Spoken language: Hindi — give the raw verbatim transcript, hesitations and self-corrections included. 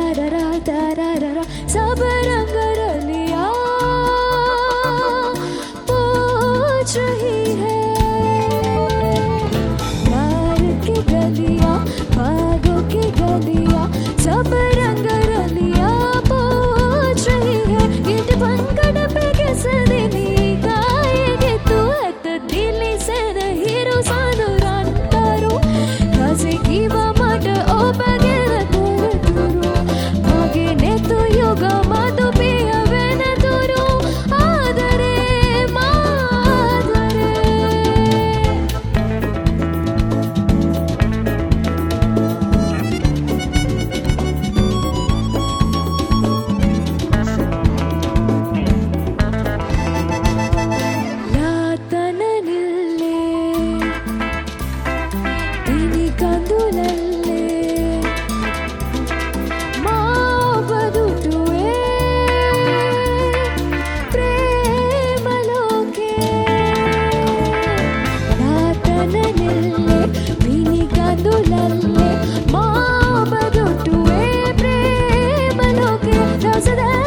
तारारा तारारा सब रंग रलिया पूछ रही है। प्यार की गलियां भागों की गलियां सब रंग रलिया पूछ रही है। गिट पंकड़ पे किस दिनी गाएगी तू है तो दिल्ली से नहीं रुसानु रांतारू कासे की वामट ओ बगेर तुरु तुरु आगे ने तो योगा माधु पिया वेन तुरु आदरे मादरे। ലാതന നില്ലേ ഇനി കണ്ടുലല്ലേ മാവതുട്ടുവേ പ്രേമലോകേ। ലാതന നില്ലേ ഇനി കണ്ടുലല്ലേ മാവതുട്ടുവേ പ്രേമലോകേ। ദസദ